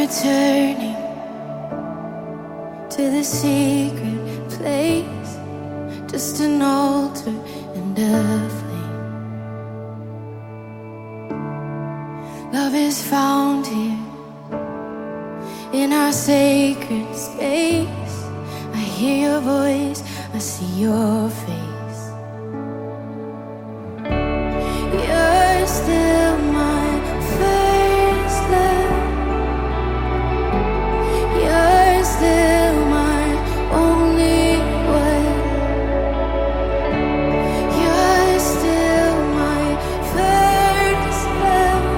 returning to the secret place, just an altar and a flame. Love is found here in our sacred space. I hear your voice, I see your face. You're still my first love. You're still my only one. You're still my first love.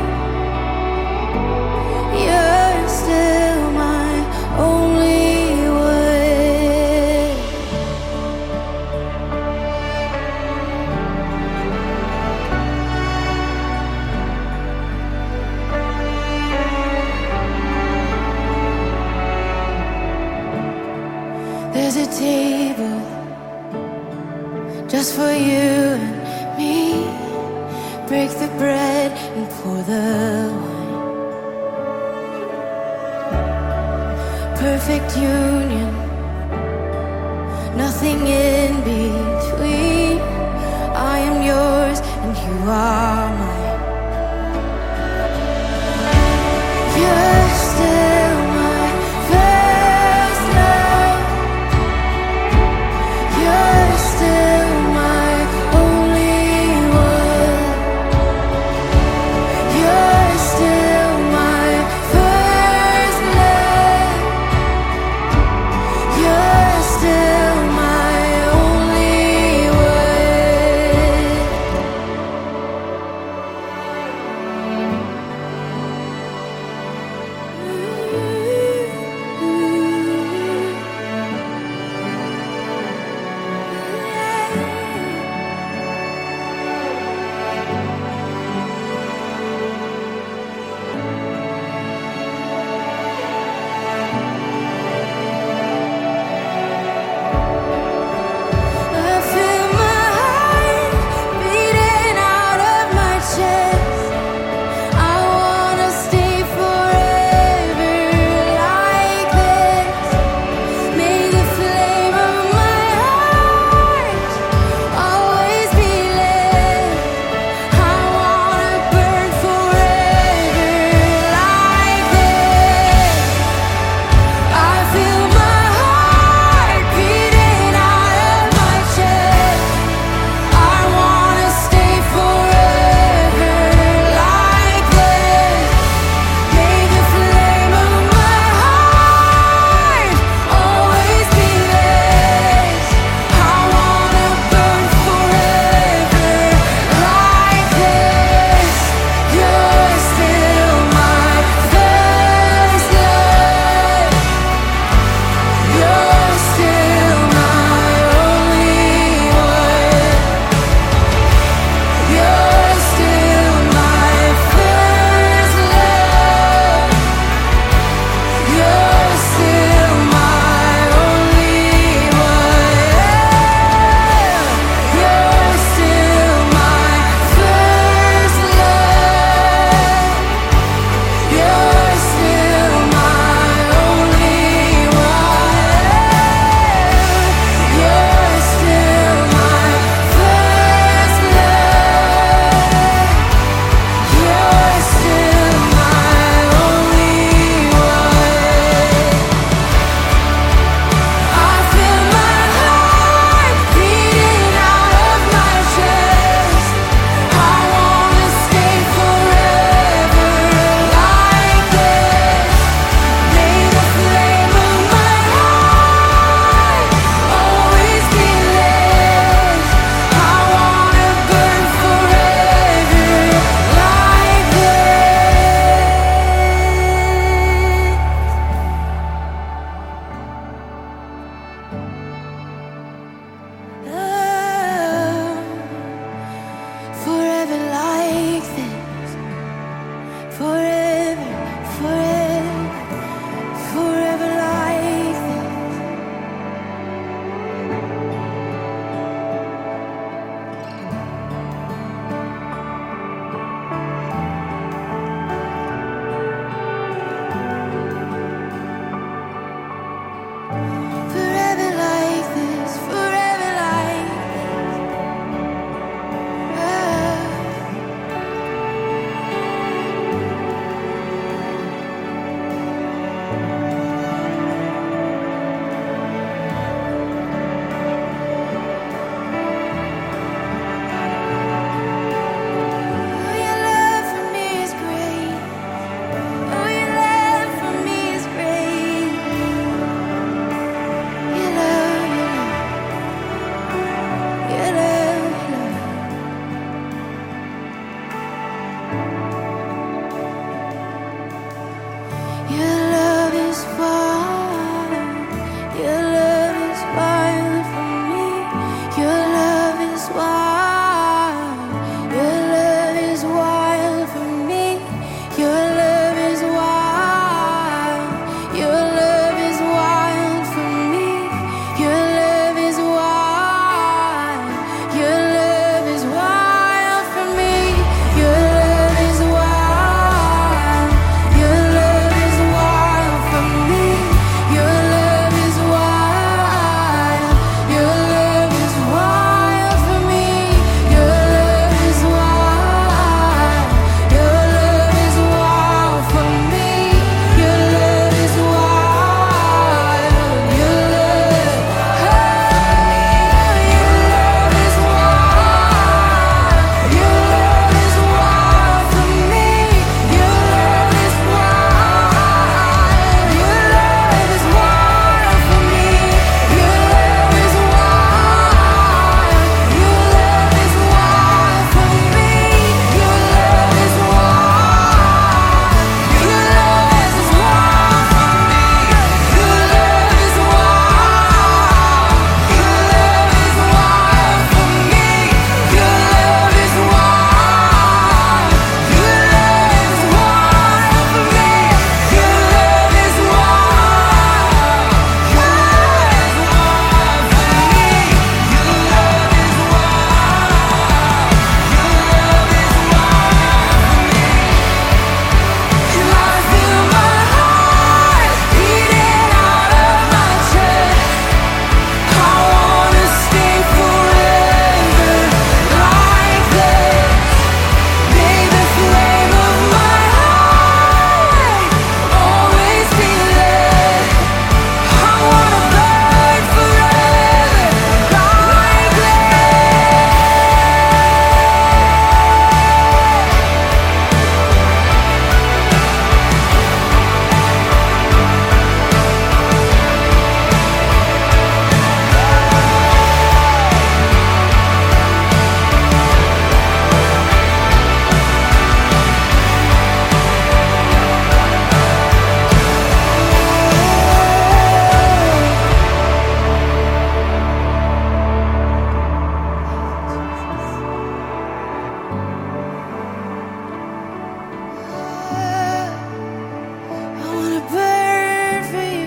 You're still my only one. There's a table just for you and me. Break the bread and pour the wine. Perfect union, nothing in between. I am yours and you are mine. You're still my first love. You're still my only one. You're still my first love. You're still my only one. Your love is wild. Your love is wild for me. Your love is wild. Your love is wild for me. Your love is wild. Your love is wild for me. Your love is wild. Your love is wild for me. Your love is wild. Your love is wild for me. Your love is wild. Your love is wild for me. Your love is wild. Your love is wild for me. Your love is wild. Your love, oh, your love is wild. Your love is wild for me. Your love is wild. Your love is wild for me. Your love is wild. Your love is wild for me. Your love is wild. Your love is wild for me. Your love is wild. Your love is wild for me. Your love is wild. Your love is wild for me. Your love is wild. Your love is wild for me. Your love is wild. Your love is wild for me. And I feel my heart beating out of my chest. I wanna stay forever like this. May the flame of my heart always be lit. I wanna burn forever like this. I wanna burn for you.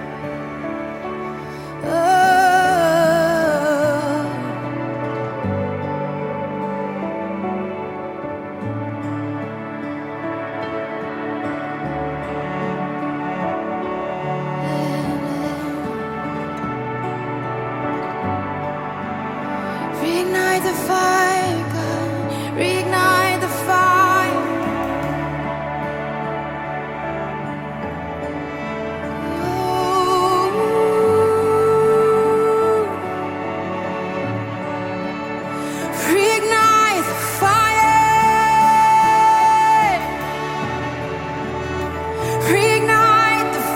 Reignite the fire, God. Reignite the fire. Reignite the fire. Reignite the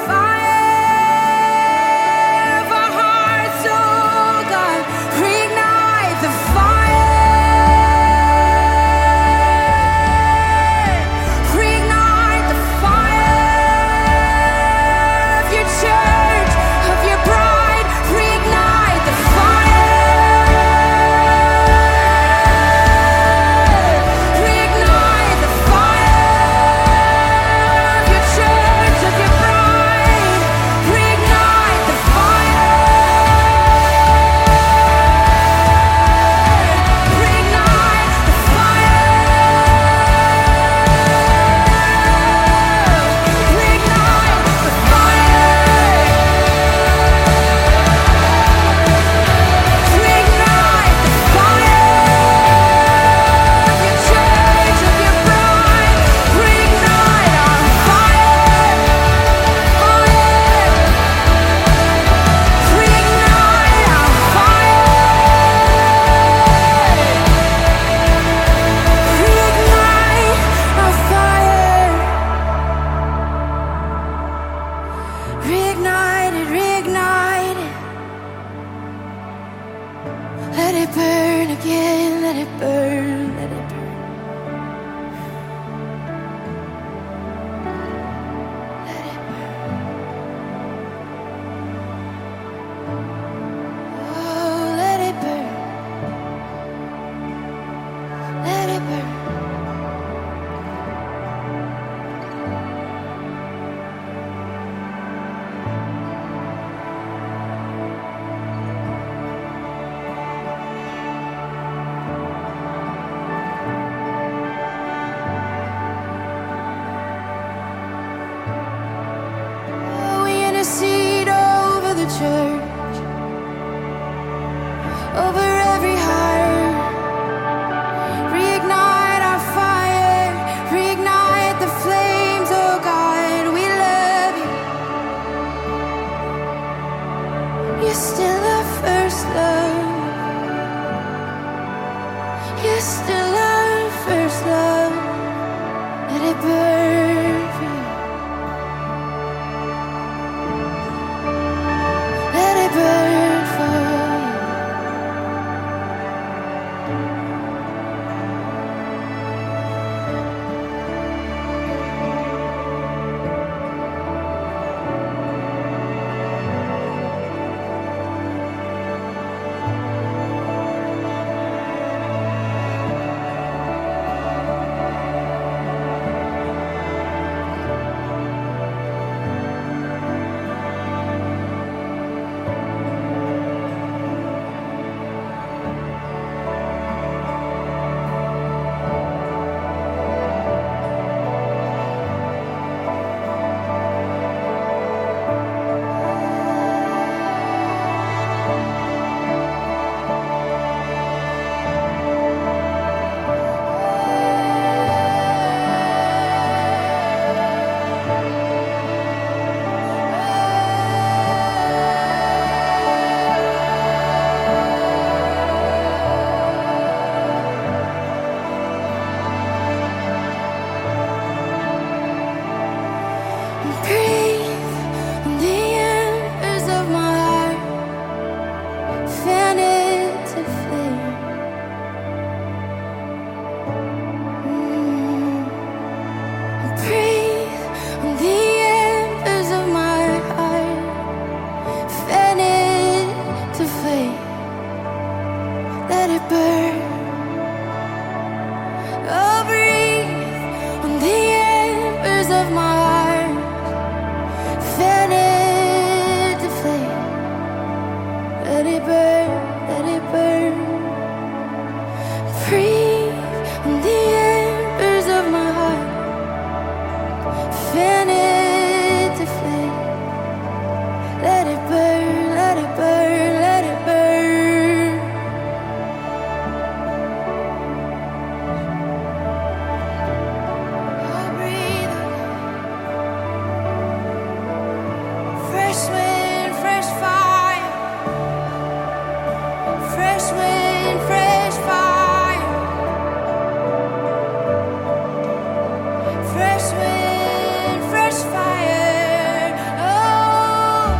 fire of our hearts, oh God. Reignite the fire. Reignite the fire of your church, of your bride. Reignite the fire. Reignite the fire of your church, of your bride. Reignite the fire. Reignite the fire. Reignite the fire. Reignite the fire of your church, of your bride. Reignite our fire. Oh yeah. Reignite our fire. Reignite our fire. Reignite it, reignite it. Let it burn again, let it burn, let it burn. Let it over every heart. Reignite our fire, reignite the flames, oh God, we love you. You're still our first love. You're still our first love. Let it burn for you. Let it burn for you. Breathe on the embers of my heart, fan it to flame. Breathe on the embers of my heart, fan it to flame. Let it burn. Oh, breathe on the embers of my heart, fan it to flame. Let it burn, let it burn. Breathe on the embers of my heart, fan it to flame. Let it burn, let it burn, let it burn. Oh, breathe. Fresh wind, fresh fire. Fresh wind, fresh fire. Fresh wind, fresh fire. Oh,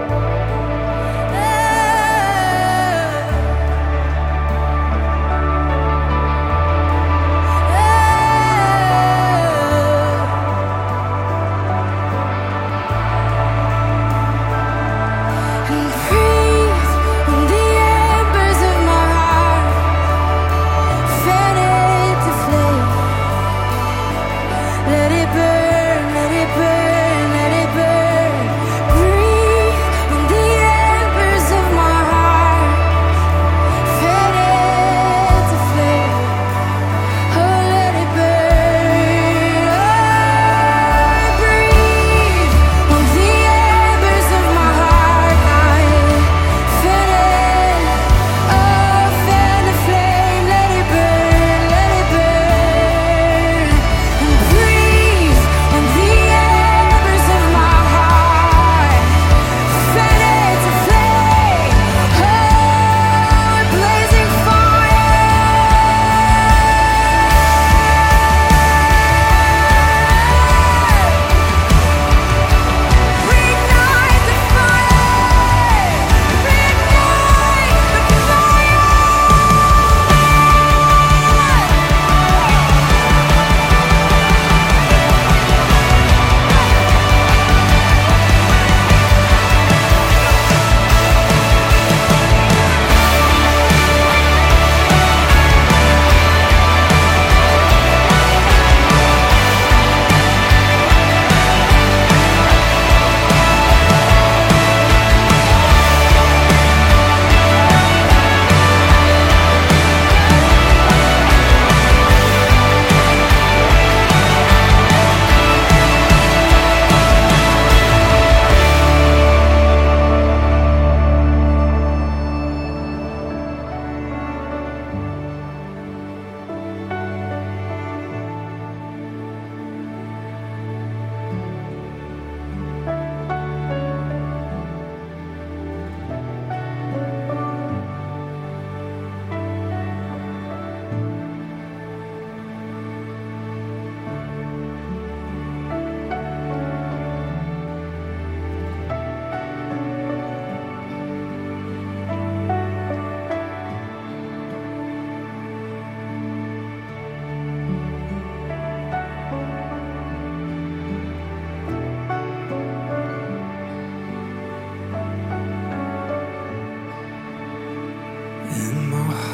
oh, oh.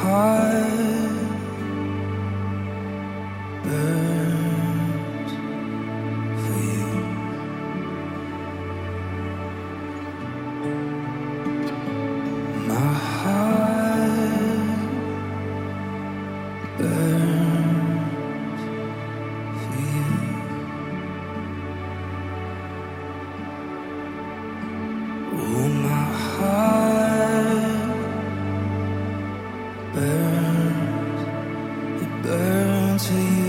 heart burns for you. My heart burns for you. Oh, my heart burns, it burns for you.